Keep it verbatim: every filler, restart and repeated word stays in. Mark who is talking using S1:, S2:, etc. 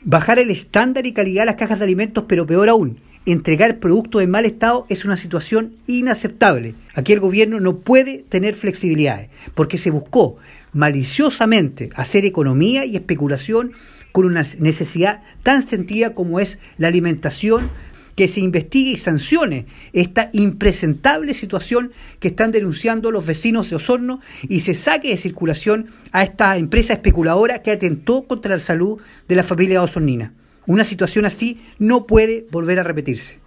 S1: Bajar el estándar y calidad de las cajas de alimentos, pero peor aún, entregar productos en mal estado es una situación inaceptable. Aquí el gobierno no puede tener flexibilidades, porque se buscó maliciosamente hacer economía y especulación con una necesidad tan sentida como es la alimentación, que se investigue y sancione esta impresentable situación que están denunciando los vecinos de Osorno y se saque de circulación a esta empresa especuladora que atentó contra la salud de la familia osornina. Una situación así no puede volver a repetirse.